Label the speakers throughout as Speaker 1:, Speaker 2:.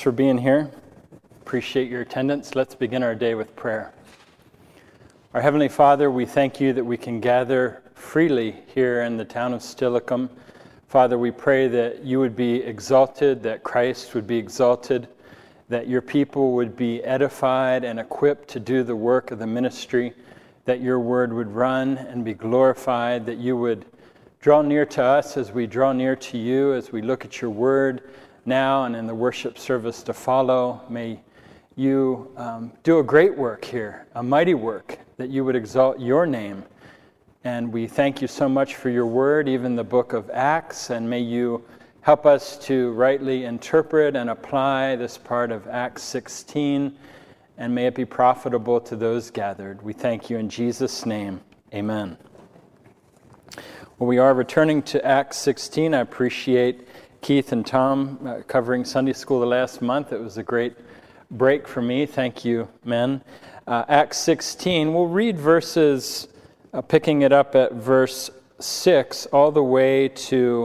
Speaker 1: for being here. Appreciate your attendance. Let's begin our day with prayer. Our Heavenly Father, we thank you that we can gather freely here in the town of Steilacoom. Father, we pray that you would be exalted, that Christ would be exalted, that your people would be edified and equipped to do the work of the ministry, that your word would run and be glorified, that you would draw near to us as we draw near to you, as we look at your word now and in the worship service to follow. May you do a great work here, a mighty work, that you would exalt your name. And we thank you so much for your word, even the book of Acts, and may you help us to rightly interpret and apply this part of Acts 16, and may it be profitable to those gathered. We thank you in Jesus' name. Amen. Well, we are returning to Acts 16. I appreciate Keith and Tom covering Sunday school the last month. It was a great break for me. Thank you, men. Acts 16, we'll read verses, picking it up at verse 6 all the way to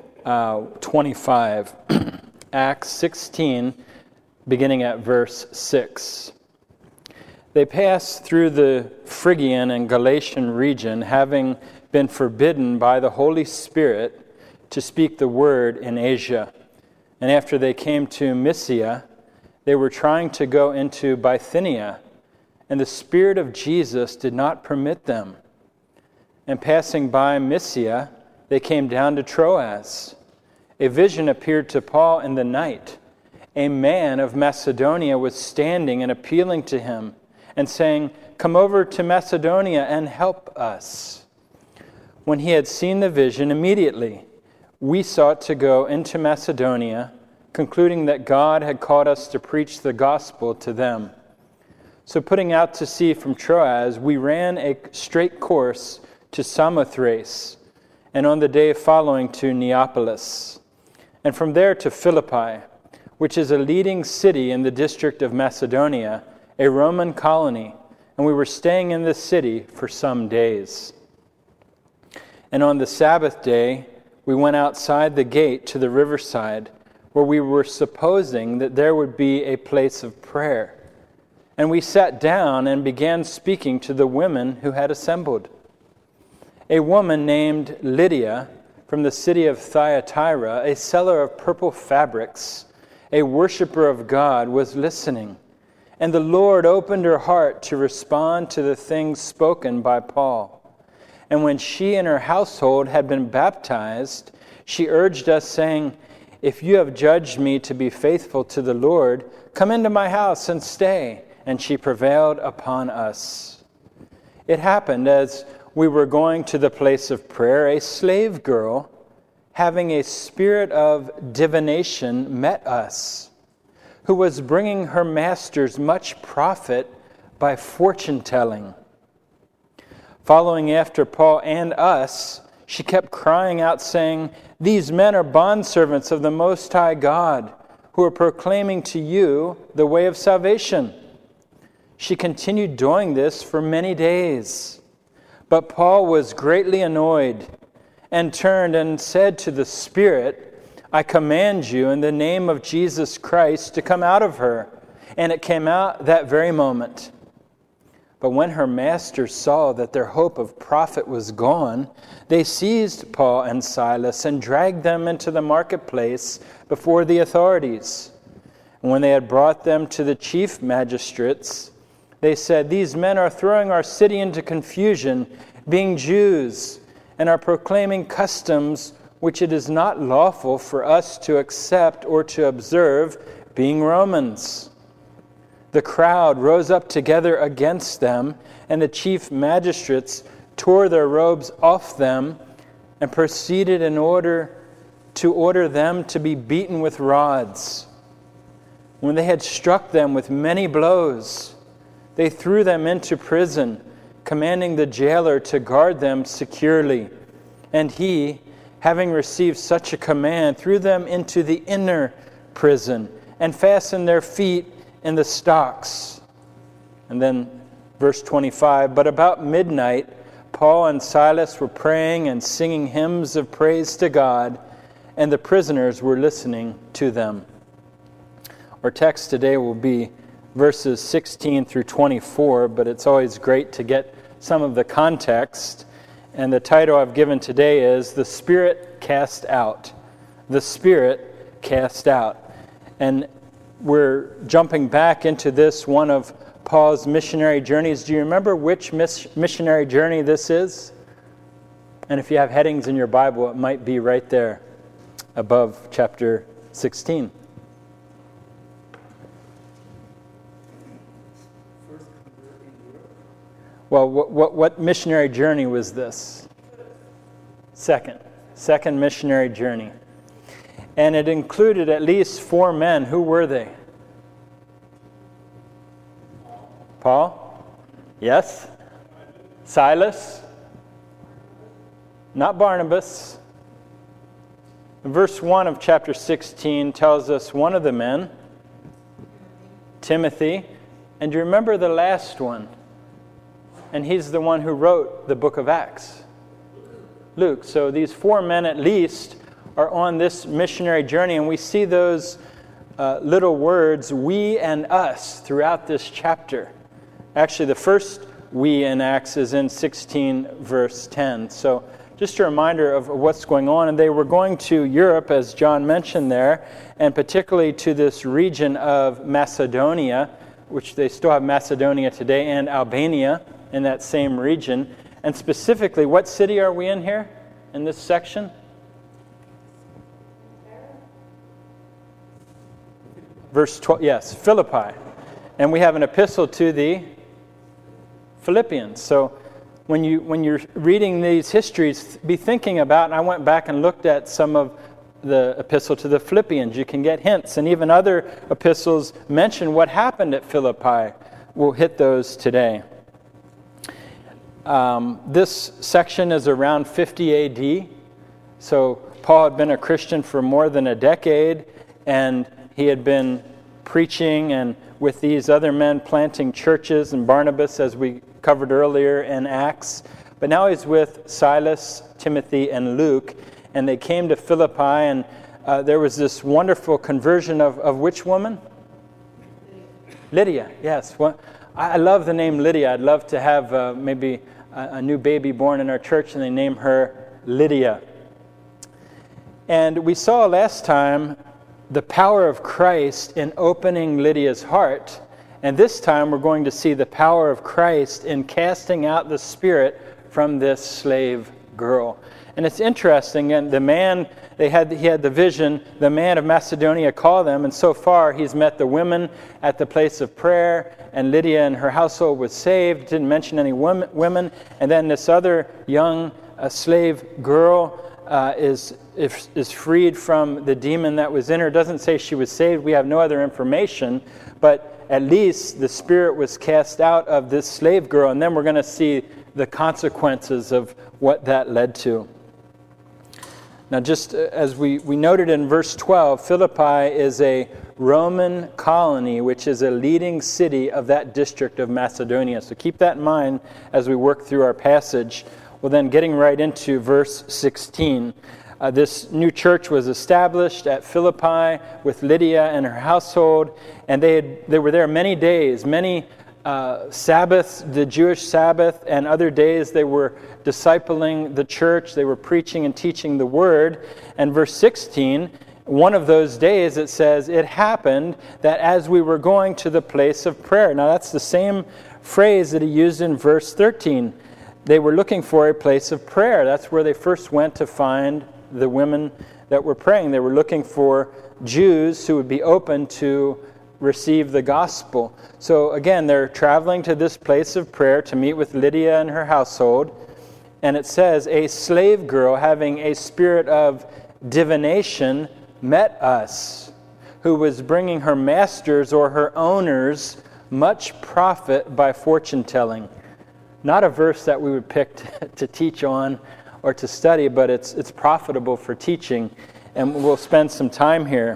Speaker 1: 25. Acts 16, beginning at verse 6. They passed through the Phrygian and Galatian region, having been forbidden by the Holy Spirit to speak the word in Asia. And after they came to Mysia, they were trying to go into Bithynia, and the Spirit of Jesus did not permit them. And passing by Mysia, they came down to Troas. A vision appeared to Paul in the night. A man of Macedonia was standing and appealing to him and saying, "Come over to Macedonia and help us." When he had seen the vision, immediately we sought to go into Macedonia, concluding that God had called us to preach the gospel to them. So putting out to sea from Troas, we ran a straight course to Samothrace, and on the day following to Neapolis, and from there to Philippi, which is a leading city in the district of Macedonia, a Roman colony, and we were staying in this city for some days. And on the Sabbath day, we went outside the gate to the riverside, where we were supposing that there would be a place of prayer. And we sat down and began speaking to the women who had assembled. A woman named Lydia from the city of Thyatira, a seller of purple fabrics, a worshiper of God, was listening. And the Lord opened her heart to respond to the things spoken by Paul. And when she and her household had been baptized, she urged us, saying, "If you have judged me to be faithful to the Lord, come into my house and stay." And she prevailed upon us. It happened as we were going to the place of prayer, a slave girl, having a spirit of divination, met us, who was bringing her masters much profit by fortune-telling. Following after Paul and us, she kept crying out, saying, "These men are bondservants of the Most High God, who are proclaiming to you the way of salvation." She continued doing this for many days. But Paul was greatly annoyed and turned and said to the Spirit, "I command you in the name of Jesus Christ to come out of her." And it came out that very moment. But when her masters saw that their hope of profit was gone, they seized Paul and Silas and dragged them into the marketplace before the authorities. And when they had brought them to the chief magistrates, they said, "These men are throwing our city into confusion, being Jews, and are proclaiming customs which it is not lawful for us to accept or to observe, being Romans." The crowd rose up together against them, and the chief magistrates tore their robes off them and proceeded in order to order them to be beaten with rods. When they had struck them with many blows, they threw them into prison, commanding the jailer to guard them securely. And he, having received such a command, threw them into the inner prison and fastened their feet in the stocks. And then verse 25, but about midnight, Paul and Silas were praying and singing hymns of praise to God, and the prisoners were listening to them. Our text today will be verses 16 through 24, but it's always great to get some of the context. And the title I've given today is The Spirit Cast Out. The Spirit Cast Out. And we're jumping back into this, one of Paul's missionary journeys. Do you remember which missionary journey this is? And if you have headings in your Bible, it might be right there above chapter 16. Well, what missionary journey was this? Second missionary journey. And it included at least 4 men. Who were they? Paul? Yes? Silas? Not Barnabas. Verse 1 of chapter 16 tells us one of the men, Timothy. And do you remember the last one? And he's the one who wrote the book of Acts, Luke. So these 4 men at least are on this missionary journey, and we see those little words, we and us, throughout this chapter. Actually, the first we in Acts is in 16, verse 10. So just a reminder of what's going on. And they were going to Europe, as John mentioned there, and particularly to this region of Macedonia, which they still have Macedonia today, and Albania in that same region. And specifically, what city are we in here, in this section? Verse 12, yes, Philippi. And we have an epistle to the Philippians. So when you're reading these histories, be thinking about, and I went back and looked at some of the epistle to the Philippians. You can get hints, and even other epistles mention what happened at Philippi. We'll hit those today. This section is around 50 A.D., so Paul had been a Christian for more than a decade, and he had been preaching and with these other men planting churches, and Barnabas, as we covered earlier in Acts. But now he's with Silas, Timothy, and Luke, and they came to Philippi, and there was this wonderful conversion of which woman? Lydia, yes. Well, I love the name Lydia. I'd love to have maybe a new baby born in our church, and they name her Lydia. And we saw last time the power of Christ in opening Lydia's heart. And this time we're going to see the power of Christ in casting out the spirit from this slave girl. And it's interesting, and the man, he had the vision, the man of Macedonia called them, and so far he's met the women at the place of prayer, and Lydia and her household was saved, didn't mention any women, and then this other young slave girl is freed from the demon that was in her. It doesn't say she was saved, we have no other information, but at least the spirit was cast out of this slave girl, and then we're going to see the consequences of what that led to. Now, just as we noted in verse 12, Philippi is a Roman colony, which is a leading city of that district of Macedonia. So keep that in mind as we work through our passage. Well, then getting right into verse 16, this new church was established at Philippi with Lydia and her household, and they were there many days, many Sabbaths, the Jewish Sabbath, and other days they were discipling the church. They were preaching and teaching the word. And verse 16, one of those days it says, it happened that as we were going to the place of prayer. Now that's the same phrase that he used in verse 13. They were looking for a place of prayer. That's where they first went to find the women that were praying. They were looking for Jews who would be open to receive the gospel. So again, they're traveling to this place of prayer to meet with Lydia and her household. And it says, a slave girl having a spirit of divination met us, who was bringing her masters or her owners much profit by fortune telling. Not a verse that we would pick to teach on or to study, but it's profitable for teaching. And we'll spend some time here.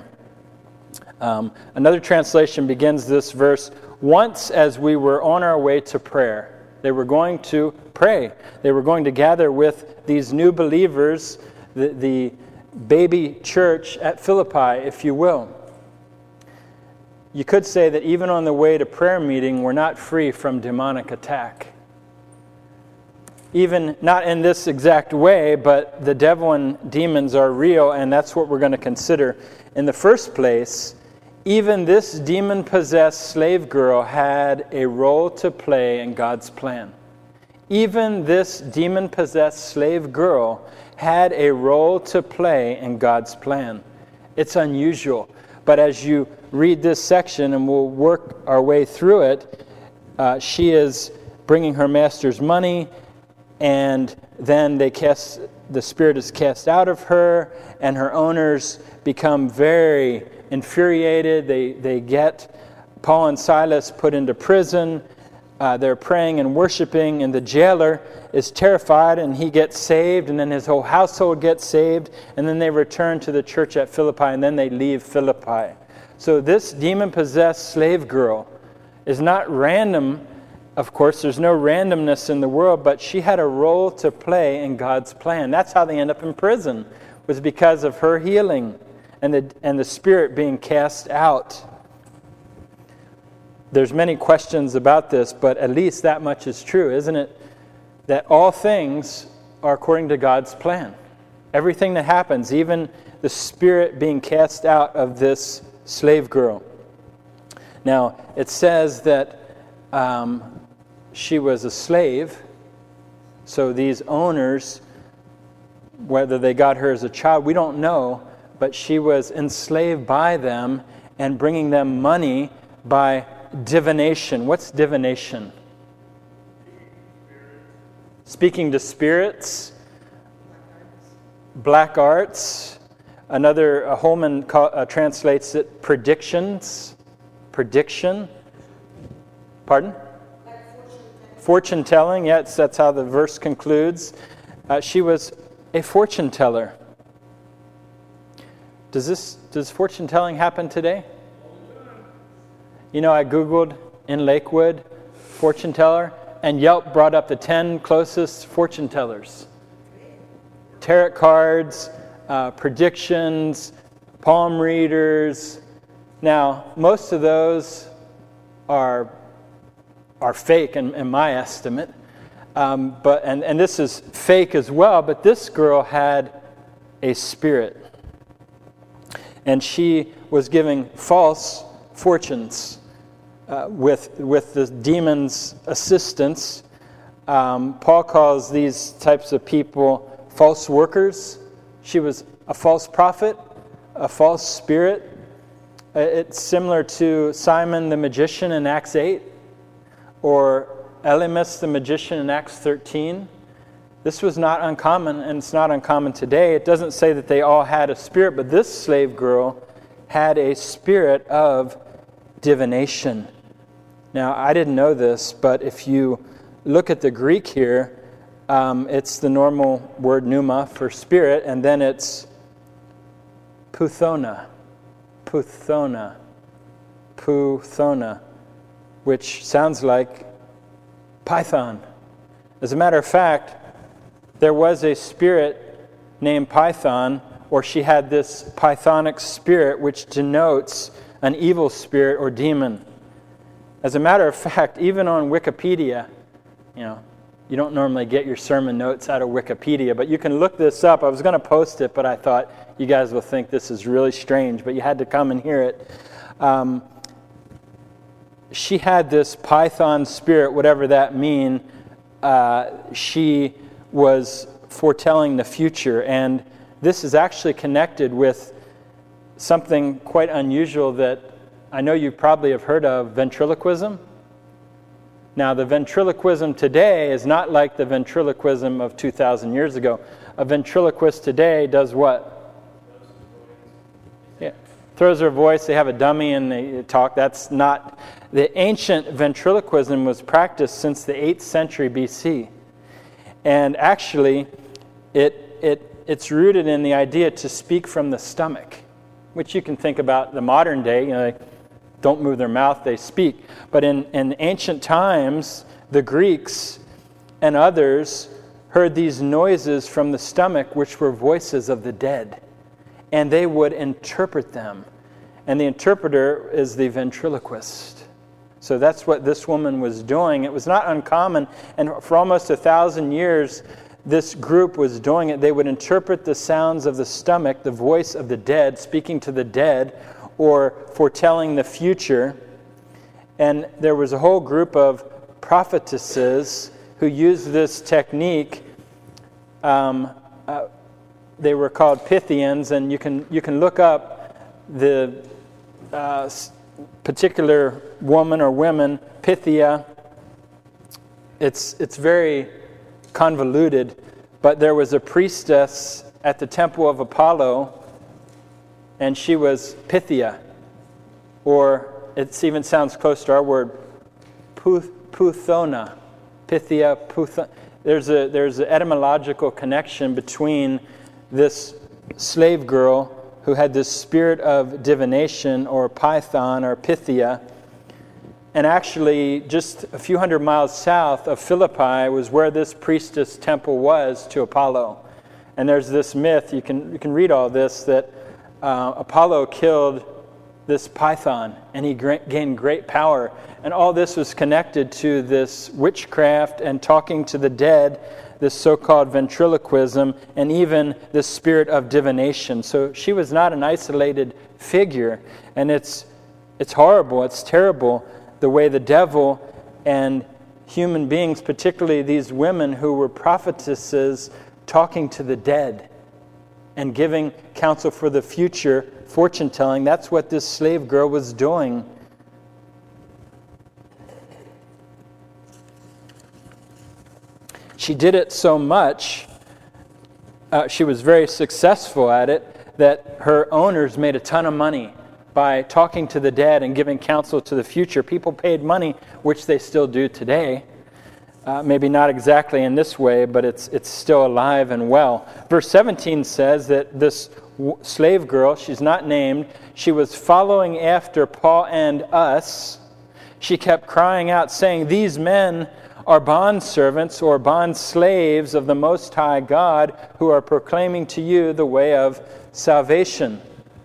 Speaker 1: Another translation begins this verse, once as we were on our way to prayer. They were going to pray. They were going to gather with these new believers, the baby church at Philippi, if you will. you could say that even on the way to prayer meeting, we're not free from demonic attack. Even not in this exact way, but the devil and demons are real, and that's what we're going to consider. In the first place, even this demon-possessed slave girl had a role to play in God's plan. Even this demon-possessed slave girl had a role to play in God's plan. It's unusual. But as you read this section, and we'll work our way through it, she is bringing her master's money, and then the spirit is cast out of her, and her owners become very infuriated. They get Paul and Silas put into prison. They're praying and worshiping, and the jailer is terrified, and he gets saved, and then his whole household gets saved, and then they return to the church at Philippi, and then they leave Philippi. So this demon-possessed slave girl is not random. Of course, there's no randomness in the world, but she had a role to play in God's plan. That's how they end up in prison, was because of her healing and the spirit being cast out. There's many questions about this, but at least that much is true, isn't it? That all things are according to God's plan. Everything that happens, even the spirit being cast out of this slave girl. Now, it says that she was a slave, so these owners, whether they got her as a child, we don't know, but she was enslaved by them and bringing them money by divination. What's divination? Speaking to spirits. Black arts. Another, Holman translates it predictions. Prediction. Pardon? Fortune telling. Yes, that's how the verse concludes. She was a fortune teller. Does fortune telling happen today? You know, I Googled in Lakewood, fortune teller, and Yelp brought up the 10 closest fortune tellers. Tarot cards, predictions, palm readers. Now, most of those are fake in my estimate. But this is fake as well, but this girl had a spirit. And she was giving false fortunes with the demon's assistance. Paul calls these types of people false workers. She was a false prophet, a false spirit. It's similar to Simon the magician in Acts 8 or Elymas the magician in Acts 13. This was not uncommon, and it's not uncommon today. It doesn't say that they all had a spirit, but this slave girl had a spirit of divination. Now, I didn't know this, but if you look at the Greek here, it's the normal word pneuma for spirit, and then it's puthona, which sounds like python. As a matter of fact, there was a spirit named Python, or she had this pythonic spirit, which denotes an evil spirit or demon. As a matter of fact, even on Wikipedia, you don't normally get your sermon notes out of Wikipedia, but you can look this up. I was going to post it, but I thought you guys will think this is really strange, but you had to come and hear it. She had this python spirit, whatever that means. She was foretelling the future, and this is actually connected with something quite unusual that I know you probably have heard of, ventriloquism. Now, the ventriloquism today is not like the ventriloquism of 2,000 years ago. A ventriloquist today does what? Yeah, throws their voice, they have a dummy and they talk. That's not... The ancient ventriloquism was practiced since the 8th century BC. And actually, it's rooted in the idea to speak from the stomach, which you can think about the modern day. They don't move their mouth, they speak. But in ancient times, the Greeks and others heard these noises from the stomach, which were voices of the dead. And they would interpret them. and the interpreter is the ventriloquist. So that's what this woman was doing. It was not uncommon, and for almost 1,000 years, this group was doing it. They would interpret the sounds of the stomach, the voice of the dead, speaking to the dead, or foretelling the future. And there was a whole group of prophetesses who used this technique. They were called Pythians, and you can look up the particular woman or women, Pythia. It's very convoluted, but there was a priestess at the temple of Apollo, and she was Pythia, or it even sounds close to our word, Puthona. Pythia, Puthona. There's an etymological connection between this slave girl who had this spirit of divination, or Python, or Pythia. And actually, just a few hundred miles south of Philippi was where this priestess temple was to Apollo. And there's this myth, you can read all this, that Apollo killed this Python, and he gained great power. And all this was connected to this witchcraft and talking to the dead, this so-called ventriloquism, and even the spirit of divination. So she was not an isolated figure, and it's horrible, it's terrible, the way the devil and human beings, particularly these women who were prophetesses, talking to the dead and giving counsel for the future, fortune-telling. That's what this slave girl was doing. She did it so much, she was very successful at it, that her owners made a ton of money by talking to the dead and giving counsel to the future. People paid money, which they still do today. Maybe not exactly in this way, but it's still alive and well. Verse 17 says that this slave girl, she's not named, she was following after Paul and us. She kept crying out, saying, "These men are bondservants or bond slaves of the Most High God, who are proclaiming to you the way of salvation."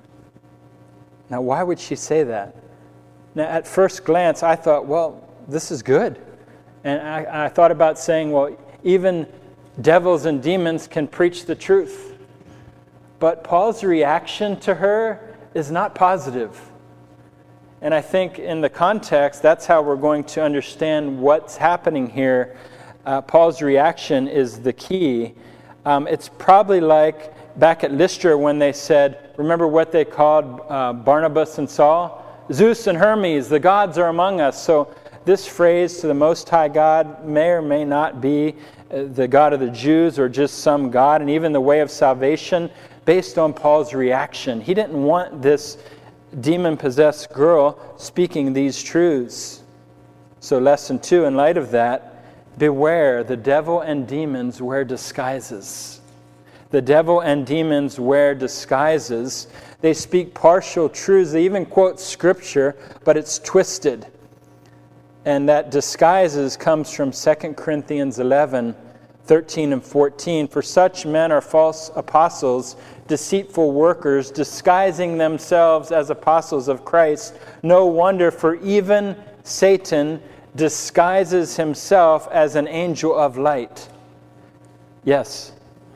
Speaker 1: Now, why would she say that? Now, at first glance, I thought, well, this is good. And I thought about saying, well, even devils and demons can preach the truth. But Paul's reaction to her is not positive. And I think in the context, that's how we're going to understand what's happening here. Paul's reaction is the key. It's probably like back at Lystra when they said, remember what they called Barnabas and Saul? Zeus and Hermes, the gods are among us. So this phrase to the Most High God may or may not be the God of the Jews or just some God, and even the way of salvation based on Paul's reaction. He didn't want this demon-possessed girl speaking these truths. So lesson 2, in light of that, beware, the devil and demons wear disguises. The devil and demons wear disguises. They speak partial truths. They even quote Scripture, but it's twisted. And that disguises comes from 2 Corinthians 11, 13 and 14. For such men are false apostles, deceitful workers, disguising themselves as apostles of Christ. No wonder, for even Satan disguises himself as an angel of light. Yes.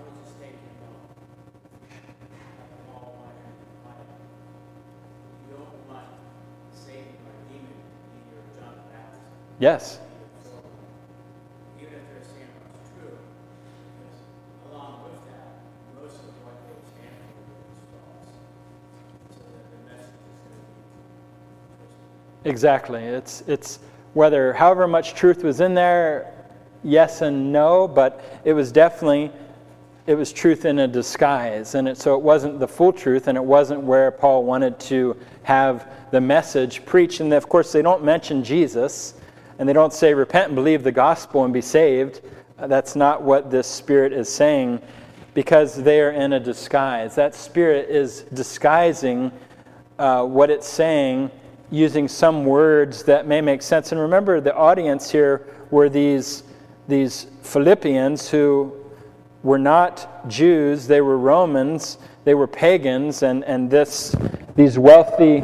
Speaker 1: Yes.
Speaker 2: Even if they're saying what's true, because along with that, most of what they stand for is false. So that the message is going to be
Speaker 1: Exactly. It's whether however much truth was in there, yes and no, but it was truth in a disguise, and so it wasn't the full truth, and it wasn't where Paul wanted to have the message preached. And of course, they don't mention Jesus. And they don't say, repent and believe the gospel and be saved. That's not what this spirit is saying, because they are in a disguise. That spirit is disguising what it's saying using some words that may make sense. And remember, the audience here were these Philippians who were not Jews. They were Romans. They were pagans. And this these wealthy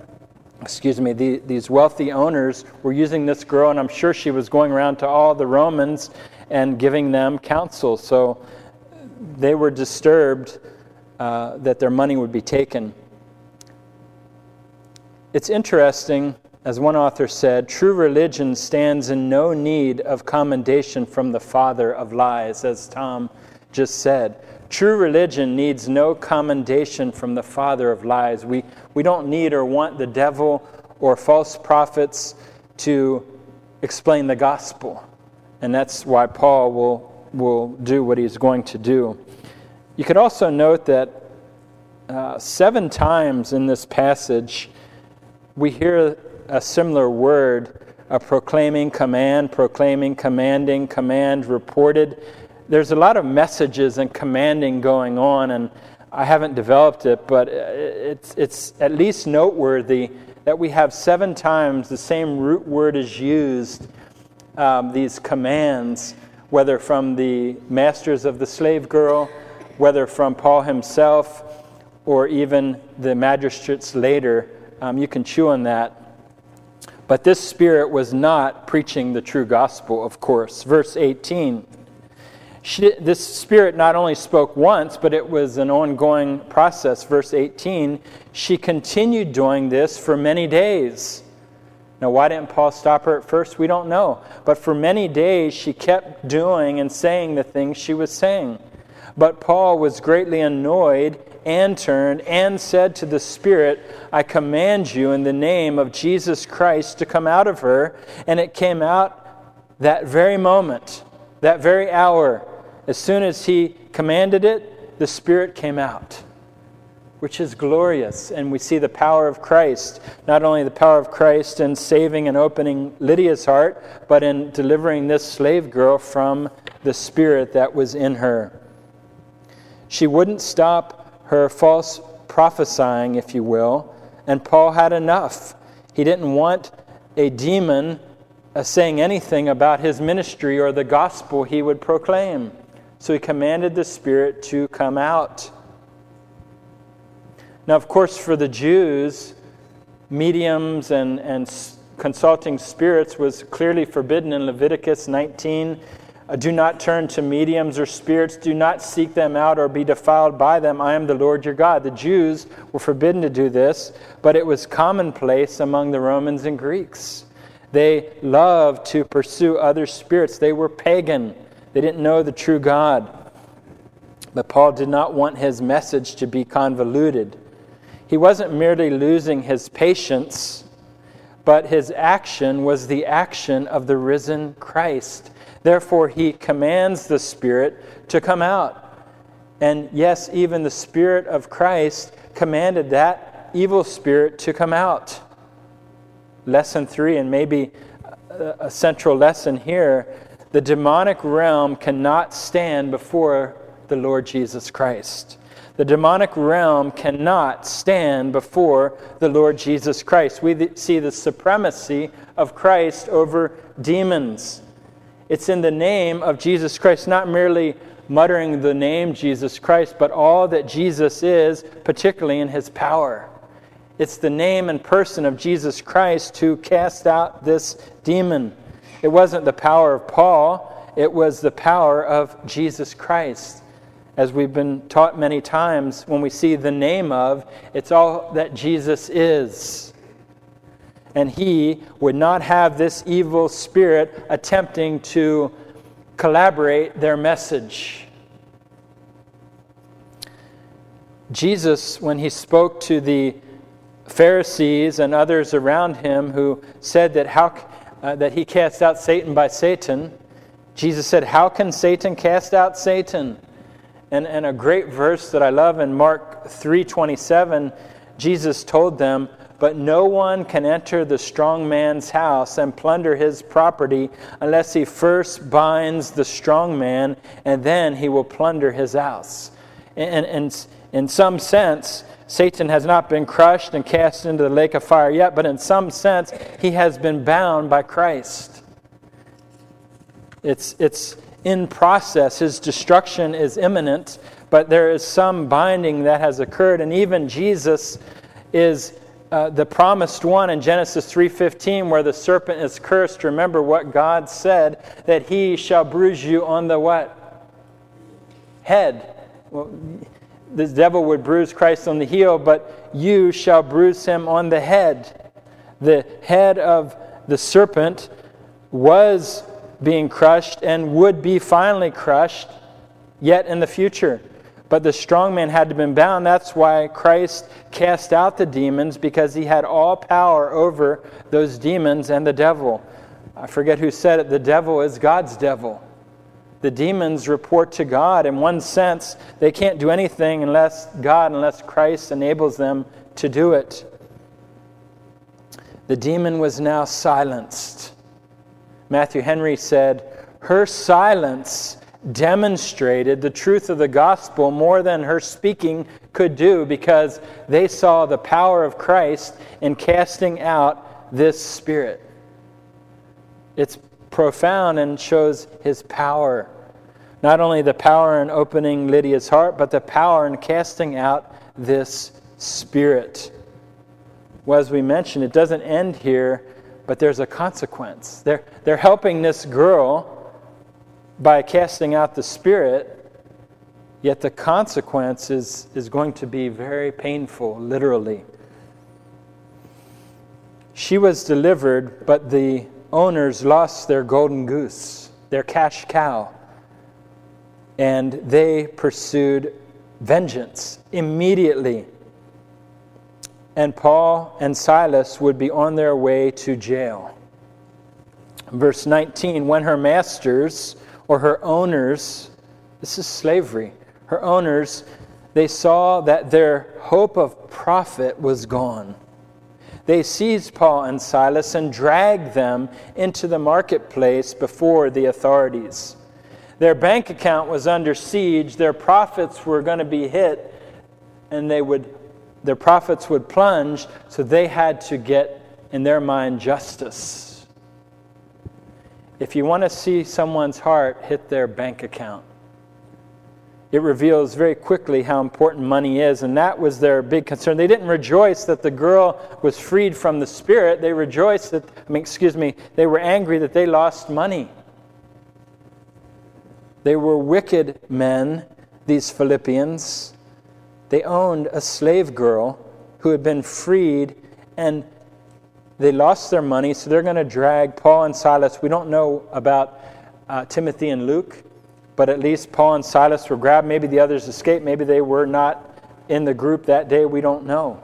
Speaker 1: owners were using this girl, and I'm sure she was going around to all the Romans and giving them counsel. So they were disturbed that their money would be taken. It's interesting, as one author said, true religion stands in no need of commendation from the father of lies, as Tom just said. True religion needs no commendation from the father of lies. We don't need or want the devil or false prophets to explain the gospel. And that's why Paul will do what he's going to do. You could also note that 7 times in this passage we hear a similar word, a proclaiming, commanding, command, reported. There's a lot of messages and commanding going on, and I haven't developed it, but it's at least noteworthy that we have 7 times the same root word is used, these commands, whether from the masters of the slave girl, whether from Paul himself, or even the magistrates later. You can chew on that. But this spirit was not preaching the true gospel, of course. Verse 18. This spirit not only spoke once, but it was an ongoing process. Verse 18, she continued doing this for many days. Now, why didn't Paul stop her at first? We don't know. But for many days, she kept doing and saying the things she was saying. But Paul was greatly annoyed and turned and said to the spirit, I command you in the name of Jesus Christ to come out of her. And it came out that very moment, that very hour. As soon as he commanded it, the spirit came out, which is glorious. And we see the power of Christ, not only the power of Christ in saving and opening Lydia's heart, but in delivering this slave girl from the spirit that was in her. She wouldn't stop her false prophesying, if you will, and Paul had enough. He didn't want a demon saying anything about his ministry or the gospel he would proclaim. So he commanded the spirit to come out. Now, of course, for the Jews, mediums and consulting spirits was clearly forbidden in Leviticus 19. Do not turn to mediums or spirits. Do not seek them out or be defiled by them. I am the Lord your God. The Jews were forbidden to do this, but it was commonplace among the Romans and Greeks. They loved to pursue other spirits. They were pagan. They didn't know the true God. But Paul did not want his message to be convoluted. He wasn't merely losing his patience, but his action was the action of the risen Christ. Therefore, he commands the spirit to come out. And yes, even the Spirit of Christ commanded that evil spirit to come out. Lesson 3, and maybe a central lesson here, the demonic realm cannot stand before the Lord Jesus Christ. The demonic realm cannot stand before the Lord Jesus Christ. We see the supremacy of Christ over demons. It's in the name of Jesus Christ, not merely muttering the name Jesus Christ, but all that Jesus is, particularly in his power. It's the name and person of Jesus Christ who cast out this demon. It wasn't the power of Paul, it was the power of Jesus Christ. As we've been taught many times, when we see the name of, it's all that Jesus is. And he would not have this evil spirit attempting to collaborate their message. Jesus, when he spoke to the Pharisees and others around him who said that he cast out Satan by Satan, Jesus said, how can Satan cast out Satan? And a great verse that I love in Mark 3:27, Jesus told them, but no one can enter the strong man's house and plunder his property unless he first binds the strong man, and then he will plunder his house. And in some sense, Satan has not been crushed and cast into the lake of fire yet, but in some sense, he has been bound by Christ. It's in process. His destruction is imminent, but there is some binding that has occurred. And even Jesus, is the promised one in Genesis 3:15, where the serpent is cursed. Remember what God said, that he shall bruise you on the what? Head. Well, the devil would bruise Christ on the heel, but you shall bruise him on the head. The head of the serpent was being crushed and would be finally crushed yet in the future. But the strong man had to be bound. That's why Christ cast out the demons, because he had all power over those demons and the devil. I forget who said it. The devil is God's devil. The demons report to God. In one sense, they can't do anything unless Christ enables them to do it. The demon was now silenced. Matthew Henry said, her silence demonstrated the truth of the gospel more than her speaking could do, because they saw the power of Christ in casting out this spirit. It's profound and shows his power. Not only the power in opening Lydia's heart, but the power in casting out this spirit. Well, as we mentioned, it doesn't end here, but there's a consequence. They're helping this girl by casting out the spirit, yet the consequence is going to be very painful, literally. She was delivered, but the owners lost their golden goose, their cash cow, and they pursued vengeance immediately. And Paul and Silas would be on their way to jail. Verse 19, when her masters or her owners, this is slavery, her owners, they saw that their hope of profit was gone. They seized Paul and Silas and dragged them into the marketplace before the authorities. Their bank account was under siege. Their profits were going to be hit, and their profits would plunge, so they had to get, in their mind, justice. If you want to see someone's heart hit their bank account, it reveals very quickly how important money is, and that was their big concern. They didn't rejoice that the girl was freed from the spirit. They rejoiced they were angry that they lost money. They were wicked men, these Philippians. They owned a slave girl who had been freed, and they lost their money, so they're going to drag Paul and Silas. We don't know about Timothy and Luke, but at least Paul and Silas were grabbed. Maybe the others escaped. Maybe they were not in the group that day. We don't know.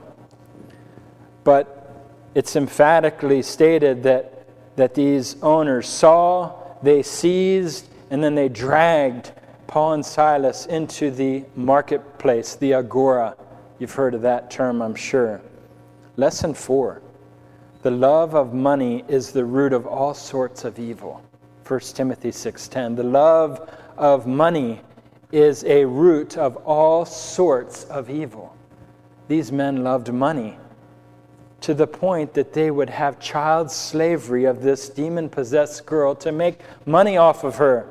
Speaker 1: But it's emphatically stated that these owners saw, they seized, and then they dragged Paul and Silas into the marketplace, the agora. You've heard of that term, I'm sure. Lesson 4. The love of money is the root of all sorts of evil. 1 Timothy 6:10. The love of money is a root of all sorts of evil. These men loved money to the point that they would have child slavery of this demon-possessed girl to make money off of her.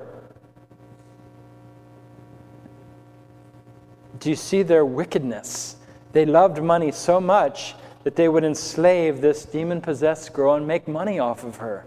Speaker 1: Do you see their wickedness? They loved money so much that they would enslave this demon-possessed girl and make money off of her.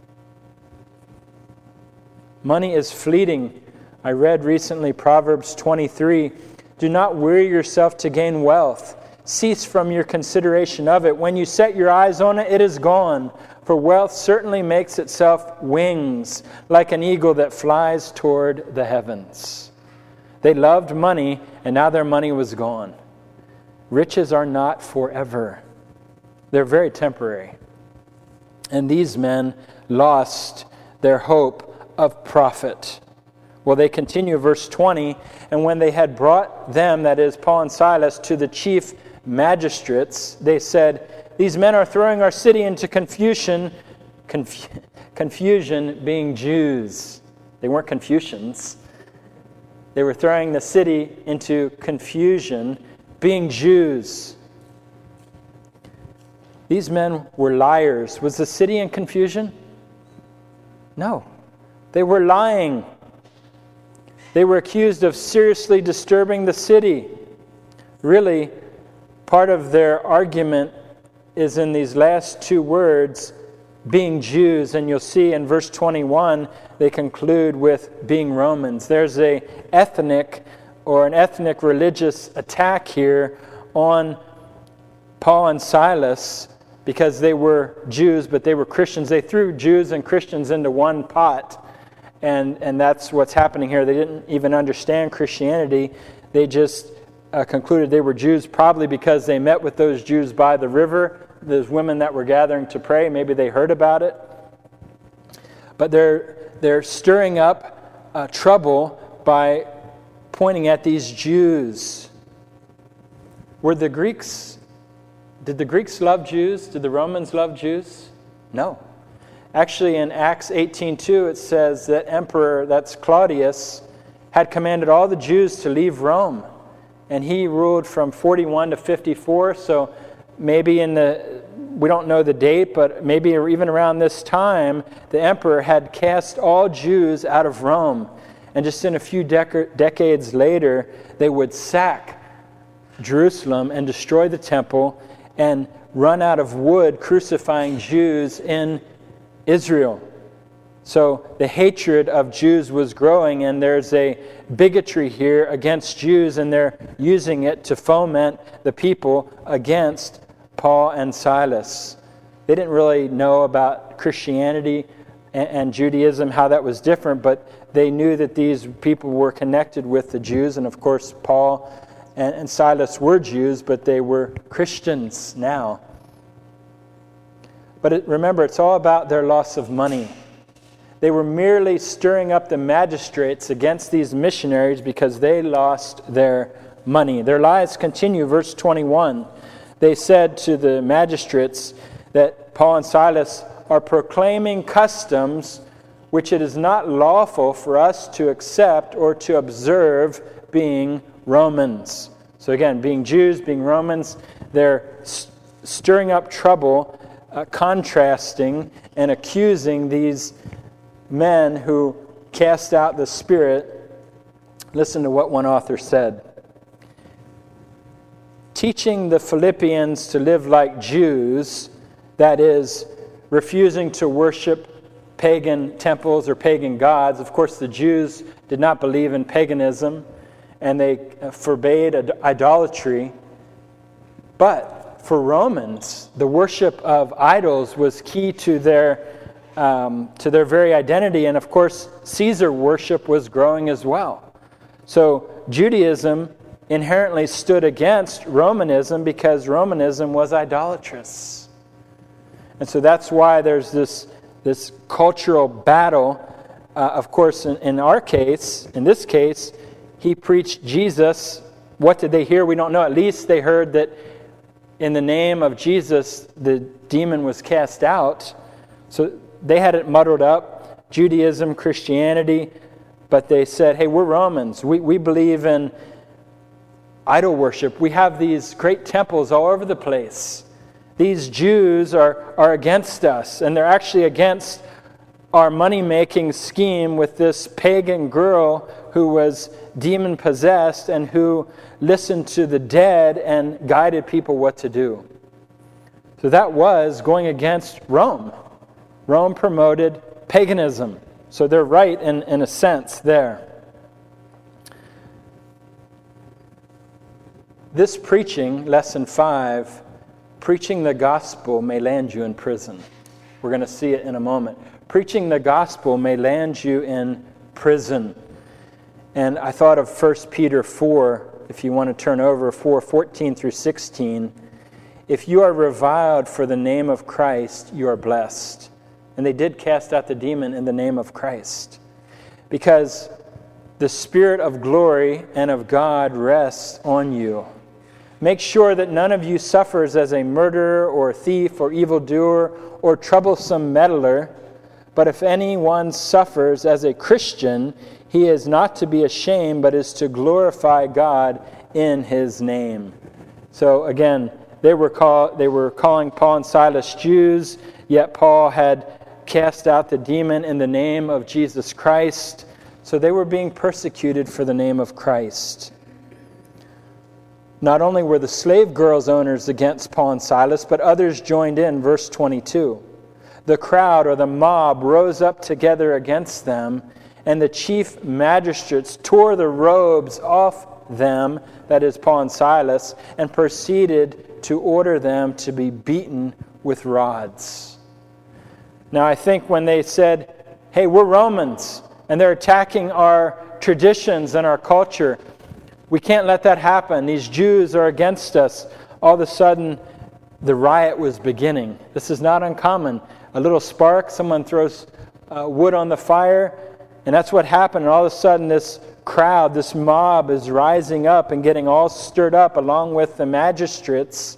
Speaker 1: Money is fleeting. I read recently Proverbs 23. Do not weary yourself to gain wealth. Cease from your consideration of it. When you set your eyes on it, it is gone. For wealth certainly makes itself wings, like an eagle that flies toward the heavens. They loved money, and now their money was gone. Riches are not forever. They're very temporary. And these men lost their hope of profit. Well, they continue, verse 20, and when they had brought them, that is Paul and Silas, to the chief magistrates, they said, these men are throwing our city into confusion. Confusion being Jews. They weren't Confucians. They were throwing the city into confusion, being Jews. These men were liars. Was the city in confusion? No. They were lying. They were accused of seriously disturbing the city. Really, part of their argument is in these last two words, being Jews, and you'll see in verse 21, they conclude with being Romans. There's an ethnic religious attack here on Paul and Silas because they were Jews, but they were Christians. They threw Jews and Christians into one pot, and that's what's happening here. They didn't even understand Christianity. They just concluded they were Jews, probably because they met with those Jews by the river, those women that were gathering to pray. Maybe they heard about it. But they're stirring up trouble by pointing at these Jews. Did the Greeks love Jews? Did the Romans love Jews? No. Actually, in Acts 18:2, it says that Emperor, that's Claudius, had commanded all the Jews to leave Rome. And he ruled from 41 to 54, so maybe we don't know the date, but maybe even around this time, the emperor had cast all Jews out of Rome. And just in a few decades later, they would sack Jerusalem and destroy the temple and run out of wood, crucifying Jews in Israel. So the hatred of Jews was growing, and there's a bigotry here against Jews, and they're using it to foment the people against Paul and Silas. They didn't really know about Christianity and Judaism, how that was different, but they knew that these people were connected with the Jews, and of course Paul and Silas were Jews, but they were Christians now. But remember, it's all about their loss of money. They were merely stirring up the magistrates against these missionaries because they lost their money. Their lies continue, verse 21. They said to the magistrates that Paul and Silas are proclaiming customs which it is not lawful for us to accept or to observe, being Romans. So again, being Jews, being Romans, they're stirring up trouble, contrasting and accusing these men who cast out the Spirit. Listen to what one author said. Teaching the Philippians to live like Jews, that is, refusing to worship pagan temples or pagan gods. Of course, the Jews did not believe in paganism, and they forbade idolatry. But for Romans, the worship of idols was key to their very identity, and of course, Caesar worship was growing as well. So Judaism inherently stood against Romanism because Romanism was idolatrous. And so that's why there's this cultural battle. Of course, in this case, he preached Jesus. What did they hear? We don't know. At least they heard that in the name of Jesus, the demon was cast out. So they had it muddled up, Judaism, Christianity, but they said, hey, we're Romans. We believe in idol worship. We have these great temples all over the place. These Jews are against us, and they're actually against our money-making scheme with this pagan girl who was demon-possessed and who listened to the dead and guided people what to do. So that was going against Rome. Rome promoted paganism. So they're right in a sense there. This preaching, lesson 5, preaching the gospel may land you in prison. We're going to see it in a moment. Preaching the gospel may land you in prison. And I thought of 1 Peter 4, if you want to turn over, 4:14 through 16. If you are reviled for the name of Christ, you are blessed. And they did cast out the demon in the name of Christ. Because the Spirit of glory and of God rests on you. Make sure that none of you suffers as a murderer or thief or evildoer or troublesome meddler. But if anyone suffers as a Christian, he is not to be ashamed, but is to glorify God in His name. So again, they were calling Paul and Silas Jews, yet Paul had cast out the demon in the name of Jesus Christ. So they were being persecuted for the name of Christ. Not only were the slave girls owners against Paul and Silas, but others joined in, verse 22. The crowd or the mob rose up together against them, and the chief magistrates tore the robes off them, that is Paul and Silas, and proceeded to order them to be beaten with rods. Now I think when they said, hey, we're Romans, and they're attacking our traditions and our culture, we can't let that happen. These Jews are against us. All of a sudden, the riot was beginning. This is not uncommon. A little spark, someone throws wood on the fire, and that's what happened. And all of a sudden, this crowd, this mob is rising up and getting all stirred up along with the magistrates.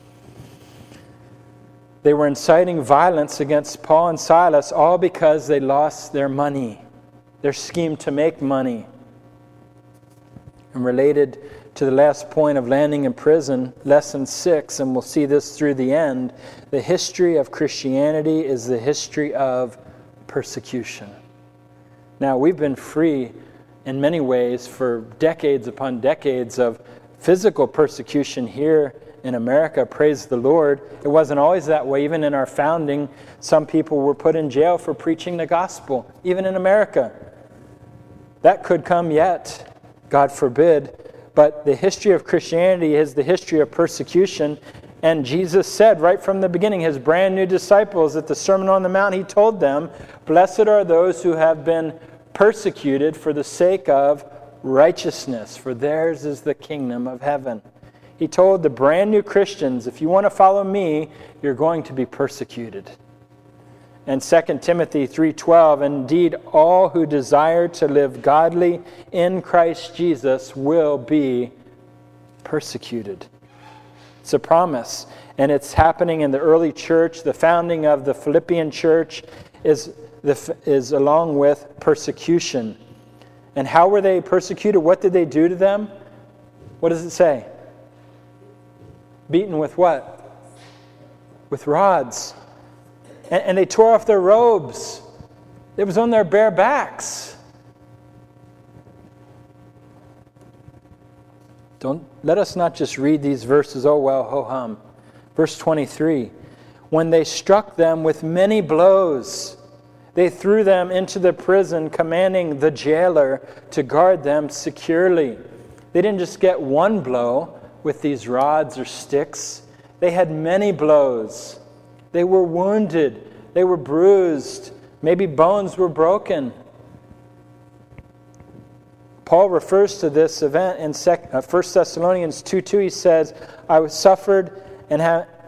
Speaker 1: They were inciting violence against Paul and Silas, all because they lost their money, their scheme to make money. And related to the last point of landing in prison, lesson 6, and we'll see this through the end, the history of Christianity is the history of persecution. Now, we've been free in many ways for decades upon decades of physical persecution here in America. Praise the Lord. It wasn't always that way. Even in our founding, some people were put in jail for preaching the gospel, even in America. That could come yet, God forbid. But the history of Christianity is the history of persecution. And Jesus said right from the beginning, his brand new disciples at the Sermon on the Mount, he told them, blessed are those who have been persecuted for the sake of righteousness, for theirs is the kingdom of heaven. He told the brand new Christians, if you want to follow me, you're going to be persecuted. And 2 Timothy 3:12, indeed, all who desire to live godly in Christ Jesus will be persecuted. It's a promise, and it's happening in the early church. The founding of the Philippian church is along with persecution. And how were they persecuted? What did they do to them? What does it say? Beaten with what? With rods. And they tore off their robes. It was on their bare backs. Don't let us not just read these verses, oh well, ho hum. Verse 23, when they struck them with many blows, they threw them into the prison, commanding the jailer to guard them securely. They didn't just get one blow with these rods or sticks. They had many blows. They were wounded. They were bruised. Maybe bones were broken. Paul refers to this event in 1 Thessalonians 2:2. He says, I was suffered and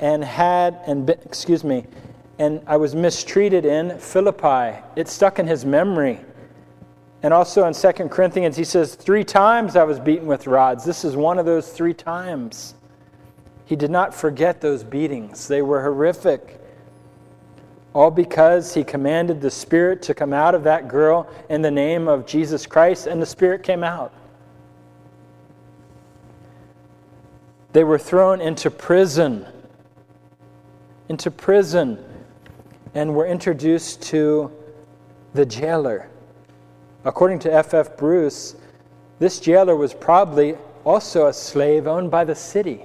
Speaker 1: I was mistreated in Philippi. It stuck in his memory. And also in 2 Corinthians, he says, 3 times I was beaten with rods. This is one of those 3 times. He did not forget those beatings. They were horrific. All because he commanded the Spirit to come out of that girl in the name of Jesus Christ, and the Spirit came out. They were thrown into prison. And were introduced to the jailer. According to F.F. Bruce, this jailer was probably also a slave owned by the city.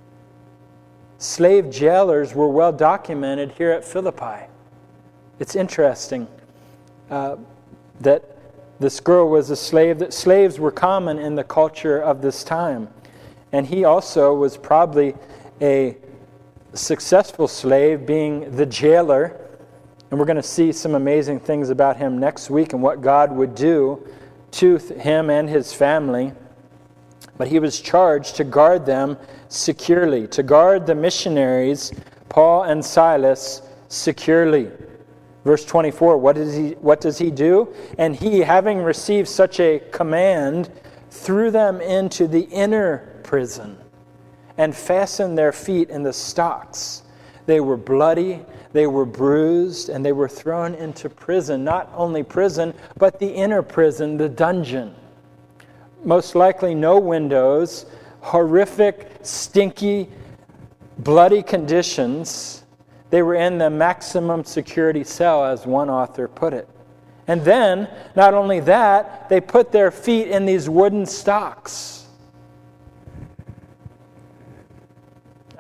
Speaker 1: Slave jailers were well documented here at Philippi. It's interesting that this girl was a slave, that slaves were common in the culture of this time. And he also was probably a successful slave, being the jailer. And we're going to see some amazing things about him next week and what God would do to him and his family. But he was charged to guard them securely, to guard the missionaries, Paul and Silas, securely. Verse 24, what does he do? And he, having received such a command, threw them into the inner prison and fastened their feet in the stocks. They were bloody, they were bruised, and they were thrown into prison. Not only prison, but the inner prison, the dungeon. Most likely no windows, horrific, stinky, bloody conditions. They were in the maximum security cell, as one author put it. And then, not only that, they put their feet in these wooden stocks.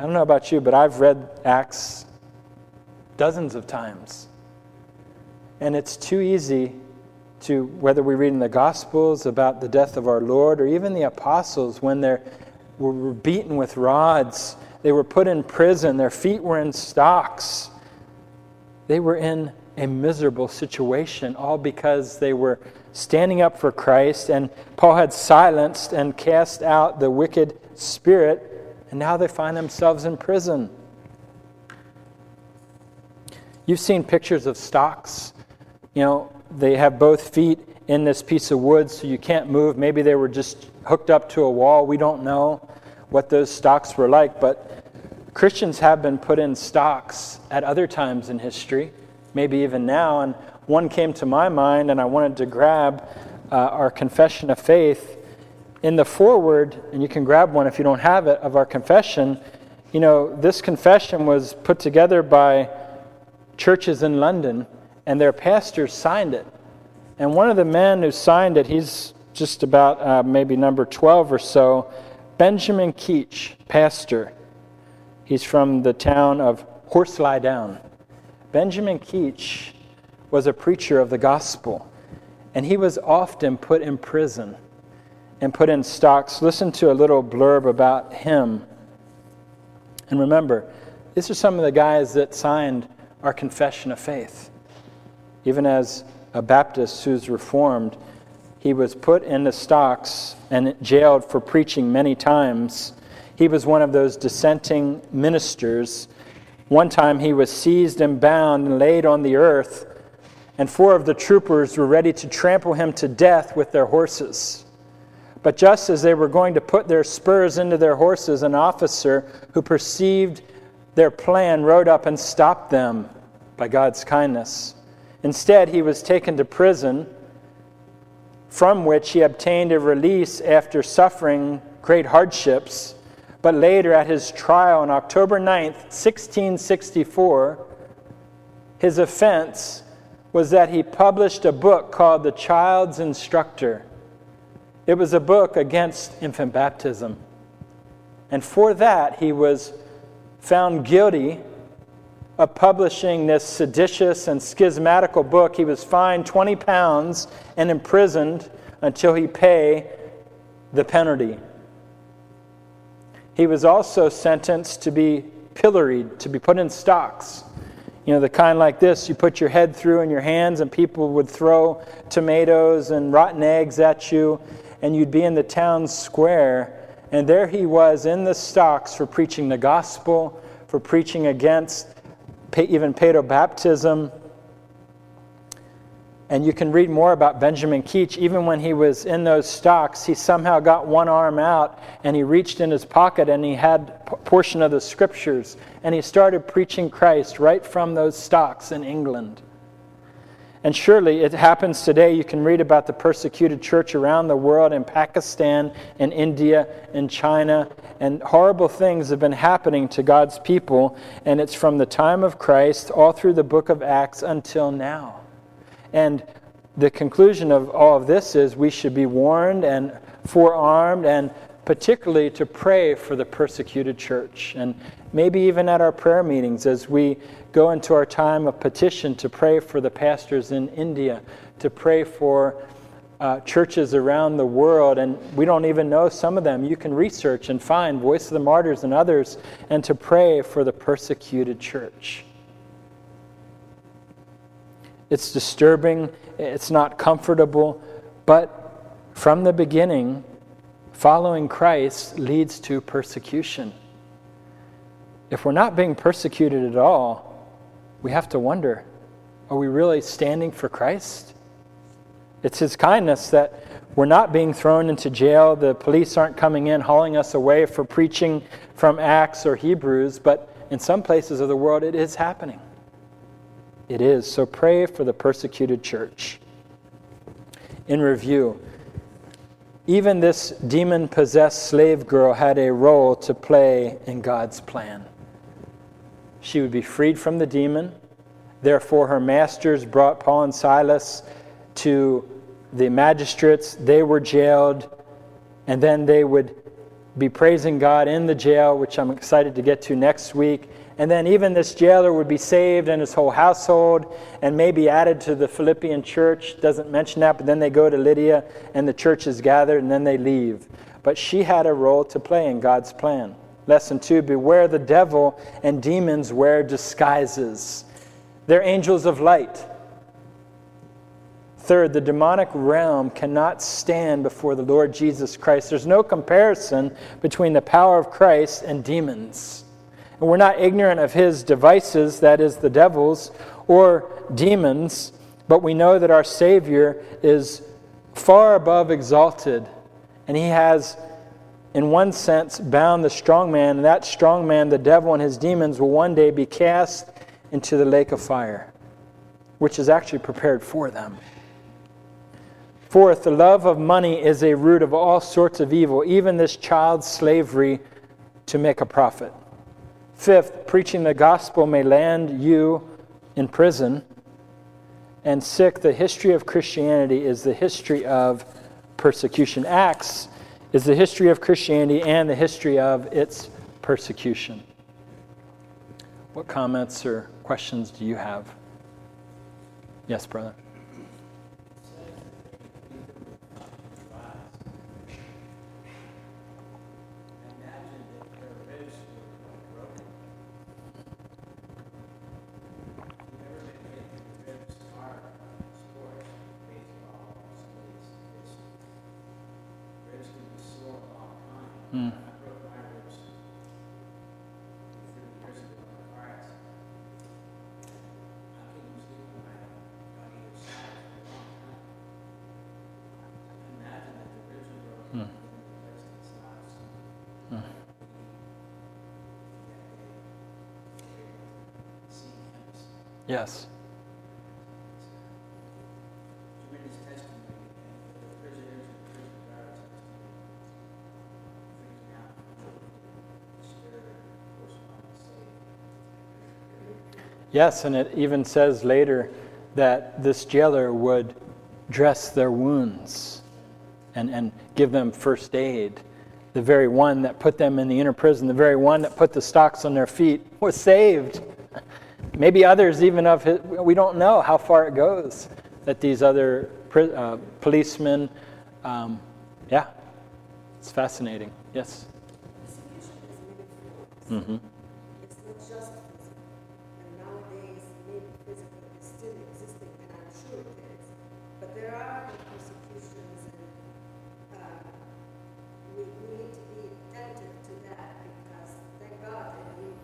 Speaker 1: I don't know about you, but I've read Acts dozens of times. And it's too easy to, whether we read in the Gospels about the death of our Lord, or even the apostles when they were beaten with rods, they were put in prison, their feet were in stocks. They were in a miserable situation, all because they were standing up for Christ, and Paul had silenced and cast out the wicked spirit, and now they find themselves in prison. You've seen pictures of stocks. They have both feet in this piece of wood, so you can't move. Maybe they were just hooked up to a wall. We don't know what those stocks were like, but Christians have been put in stocks at other times in history, maybe even now. And one came to my mind, and I wanted to grab our confession of faith. In the foreword, and you can grab one if you don't have it, of our confession, this confession was put together by churches in London, and their pastors signed it. And one of the men who signed it, he's just about maybe number 12 or so, Benjamin Keach, pastor. He's from the town of Horselydown. Benjamin Keach was a preacher of the gospel, and he was often put in prison and put in stocks. Listen to a little blurb about him. And remember, these are some of the guys that signed our confession of faith. Even as a Baptist who's Reformed, he was put in the stocks and jailed for preaching many times. He was one of those dissenting ministers. One time he was seized and bound and laid on the earth, and 4 of the troopers were ready to trample him to death with their horses. But just as they were going to put their spurs into their horses, an officer who perceived their plan rode up and stopped them by God's kindness. Instead, he was taken to prison, from which he obtained a release after suffering great hardships. But later, at his trial on October 9th, 1664, his offense was that he published a book called The Child's Instructor. It was a book against infant baptism. And for that, he was found guilty of publishing this seditious and schismatical book. He was fined 20 pounds and imprisoned until he pay the penalty. He was also sentenced to be pilloried, to be put in stocks. The kind like this, you put your head through in your hands and people would throw tomatoes and rotten eggs at you, and you'd be in the town square. And there he was in the stocks for preaching the gospel, for preaching against even paedobaptism. And you can read more about Benjamin Keach. Even when he was in those stocks, he somehow got one arm out and he reached in his pocket and he had a portion of the scriptures, and he started preaching Christ right from those stocks in England. And surely it happens today. You can read about the persecuted church around the world, in Pakistan, in India, in China, and horrible things have been happening to God's people, and it's from the time of Christ all through the book of Acts until now. And the conclusion of all of this is we should be warned and forearmed, and particularly to pray for the persecuted church. And maybe even at our prayer meetings as we go into our time of petition, to pray for the pastors in India, to pray for churches around the world. And we don't even know some of them. You can research and find Voice of the Martyrs and others, and to pray for the persecuted church. It's disturbing, it's not comfortable, but from the beginning, following Christ leads to persecution. If we're not being persecuted at all, we have to wonder, are we really standing for Christ? It's His kindness that we're not being thrown into jail. The police aren't coming in, hauling us away for preaching from Acts or Hebrews, but in some places of the world it is happening. It is. So pray for the persecuted church. In review, even this demon-possessed slave girl had a role to play in God's plan. She would be freed from the demon. Therefore, her masters brought Paul and Silas to the magistrates. They were jailed, and then they would be praising God in the jail, which I'm excited to get to next week. And then even this jailer would be saved and his whole household and maybe added to the Philippian church. Doesn't mention that, but then they go to Lydia and the church is gathered and then they leave. But she had a role to play in God's plan. Lesson 2, beware the devil and demons wear disguises. They're angels of light. Third, the demonic realm cannot stand before the Lord Jesus Christ. There's no comparison between the power of Christ and demons. And we're not ignorant of his devices, that is the devil's, or demons, but we know that our Savior is far above exalted. And he has, in one sense, bound the strong man, and that strong man, the devil and his demons, will one day be cast into the lake of fire, which is actually prepared for them. Fourth, the love of money is a root of all sorts of evil, even this child slavery to make a profit. Fifth, preaching the gospel may land you in prison. And sixth, the history of Christianity is the history of persecution. Acts is the history of Christianity and the history of its persecution. What comments or questions do you have? Yes, brother. Yes. Yes, and it even says later that this jailer would dress their wounds and give them first aid. The very one that put them in the inner prison, the very one that put the stocks on their feet, was saved. Maybe others even of his, we don't know how far it goes, that these other policemen, it's fascinating. Yes? Mm-hmm.
Speaker 3: It's not just physical. And nowadays, maybe physical is still existing, and I'm sure it is. But there are persecutions, and we need to be attentive to that, because thank God that we,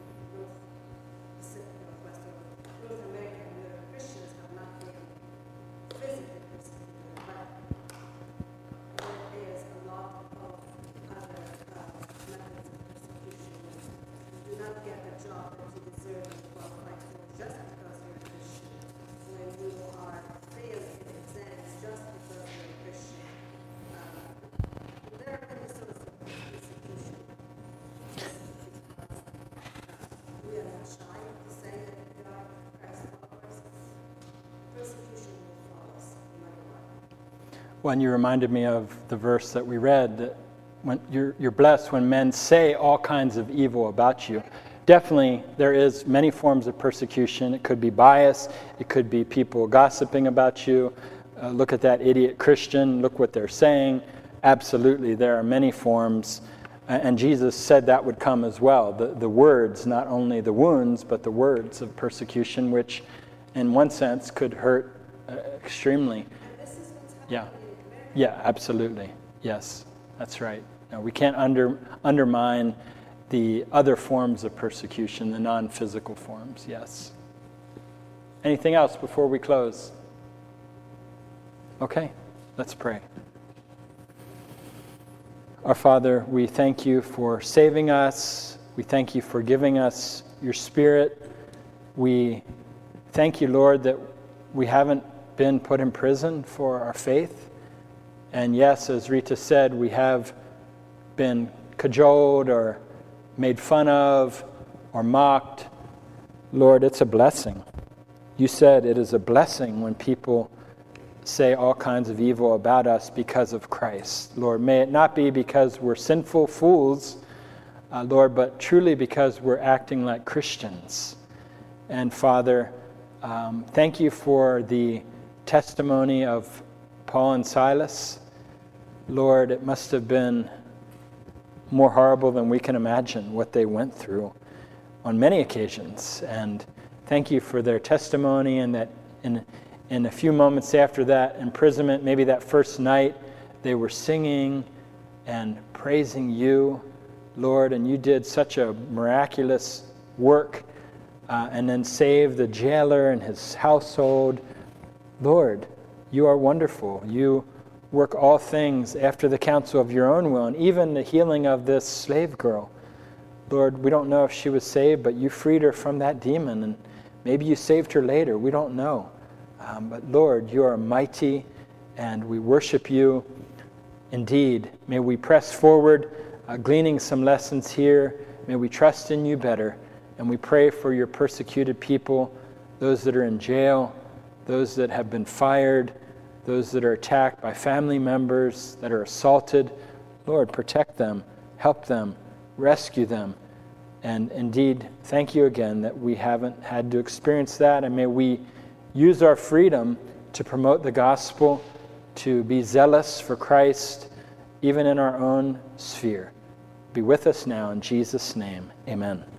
Speaker 3: North America, and the Christians have not been physically persecuted, but there is a lot of other methods of persecution. You do not get a job that you deserve and qualify for just because you're a Christian. When you are failing exams just because you're a Christian. There are many sorts of persecution. We are not shy to say that we are Christ followers. Persecution will follow us no matter what.
Speaker 1: Well, and you reminded me of the verse that we read, that when you're blessed when men say all kinds of evil about you. Definitely, there is many forms of persecution. It could be bias. It could be people gossiping about you. Look at that idiot Christian. Look what they're saying. Absolutely, there are many forms. And Jesus said that would come as well. The words, not only the wounds, but the words of persecution, which in one sense could hurt extremely.
Speaker 3: And this is what's happening
Speaker 1: Yeah.
Speaker 3: in America.
Speaker 1: Yeah, absolutely. Yes, that's right. No, we can't undermine the other forms of persecution, the non-physical forms. Yes. Anything else before we close? Okay, let's pray. Our Father, we thank you for saving us. We thank you for giving us your Spirit. We thank you, Lord, that we haven't been put in prison for our faith. And yes, as Rita said, we have been cajoled or made fun of or mocked. Lord, it's a blessing. You said it is a blessing when people say all kinds of evil about us because of Christ. Lord, may it not be because we're sinful fools, Lord, but truly because we're acting like Christians. And Father, thank you for the testimony of Paul and Silas. Lord, it must have been more horrible than we can imagine what they went through on many occasions. And thank you for their testimony, and that in a few moments after that imprisonment, maybe that first night, they were singing and praising you, Lord, and you did such a miraculous work, and then saved the jailer and his household. Lord, you are wonderful. You work all things after the counsel of your own will, and even the healing of this slave girl. Lord, we don't know if she was saved, but you freed her from that demon, and maybe you saved her later. We don't know. But Lord, you are mighty, and we worship you. Indeed, may we press forward, gleaning some lessons here. May we trust in you better, and we pray for your persecuted people, those that are in jail, those that have been fired, those that are attacked by family members, that are assaulted. Lord, protect them, help them, rescue them. And indeed, thank you again that we haven't had to experience that, and may we use our freedom to promote the gospel, to be zealous for Christ, even in our own sphere. Be with us now in Jesus' name. Amen.